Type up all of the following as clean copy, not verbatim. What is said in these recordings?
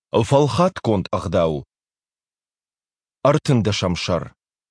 فالخات كونت أغداو أرتن دشمشر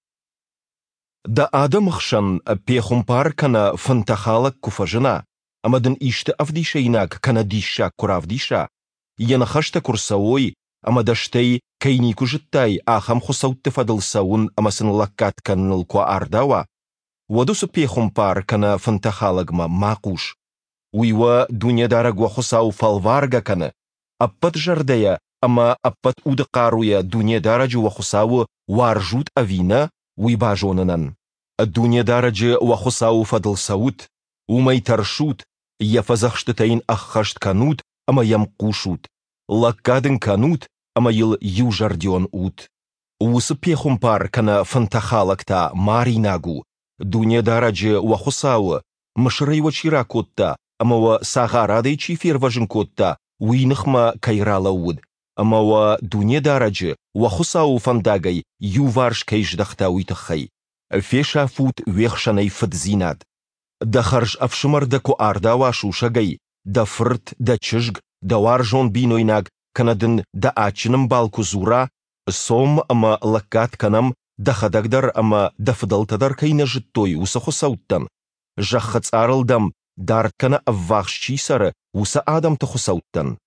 دا آدم خشن بيخمبار كان فنتخالك كفجنا أمدن إيشت أفديشيناك كان ديشا كرافديشا ينخشت كرسوي أمدشتي كيني كجتاي آخم خصوت فضل سون أمسن لكات كان الكوا أرداوا ودوس بيخمبار كان فنتخالك ما ماقوش ويوا دنيا دارق وخصاو فالوارغا كان أبت جرديا أما أبت أودقارويا دنيا دارج وخصاو وارجوت أفينا ويباجوننن الدنيا دارج وخصاو فضل سوت وما يترشوت يفزخشتتين أخشت كانوت أما يمقوشوت لكادن كانوت أما يوجرديون أوت وسبيخم بار كان فنتخالك تا ماري ناغو دنيا دارج وخصاو مشري وشيراكوتا أما وساغارادي تشيفير وجنكوتا وينخما كيرالود أما ودنيا دارج وخصاو فنداغي يوفارش كيش دختاوي تخي فيشا فوت ويخشاني فتزينات دخرج أفشمر دكو آردا واشوشاغي دفرت دچشگ دوارجون بينويناغ كندن دا آچنم بالكو زورا صوم أما لكات كنم دخدقدر أما دفدلتدر كي نجتوي وسخصوتن جخت آرل دم دارت كنا أفاغشي سر وسا آدم تخصوتن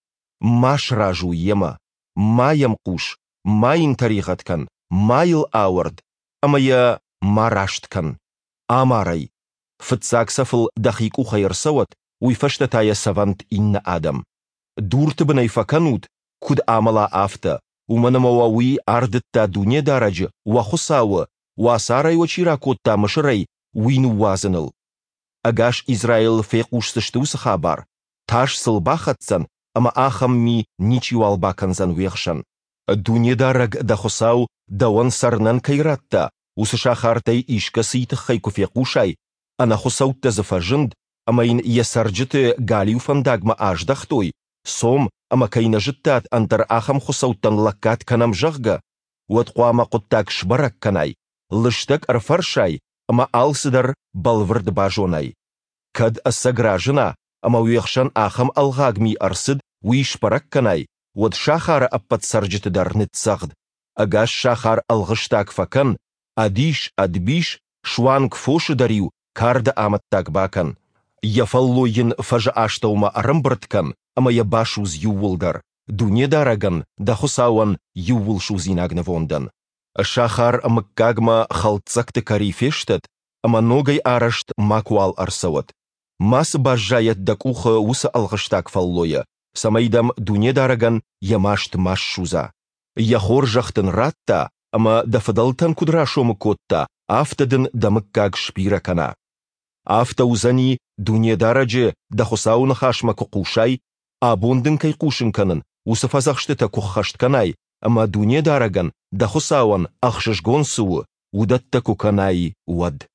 ماش راجو يما ما يمقوش ما ينتريغت كان ما يل آورد أما يا ما راشت كان آماري فتساك سفل دقيقو خير سوت ويفشتتا سفنت إن آدم دورت بني فكانوت كد آملا آفتا ومنمواوي أردتا دنيا دارج وخصاو واساري وشيراكوتا مشري وينو وازنل أغاش إسرائيل فيقوش سشتوس خابار تاش سلباختسن أما آخم مي نيچي والباكنزن ويخشن الدنيا دارج دخصاو دوان سرنن كيراتا وسشاخارتي إيشكا سيتخيكو فيقوشاي أنا خصوت تزفجند أما إن يسرجت غاليو فنداغ ما آج دختوي صوم أما كينا جتات أنتر آخم خصوتن لكات كنم جغغا واتقواما قدتاك شبرك كناي لشتك أرفرشاي أما آلسدر بالورد باجوناي كد السجراجنا أما ويخشن آخم الغاغمي أرسد ويشبرك كناي ود شاخار أبت سرجت در نتسغد أغاش شاخار الغشتاك فكن أديش أدبيش شوانك فوش داريو كارد آمتاك باكن يفلوين فجأشتوما أرمبرتكن أما يباشوز يولدر دنيا دارغن دخصاون يول شوزيناغ نفوندن الشاخار مكاغما خلطسكت كاريفيشتت أما نوغي آرشت ماكوال أرسوت ماس باجايت دكوخ وسا الغشتاك فلويا سميدم دنيا دارغن يماشت ماش شوزا يخور جختن راتا أما دفدلتن كدراشو مكوتا آفتدن دمكاغ شبيركنا آفتا وزني دنيا دارجة دخصاو نخاشما كقوشاي آبوندن كي قوشن كنن وسفازخشتتا كخشت كناي أما دنيا دارغن دخصاون أخشش گونسو ودتكو كناي ود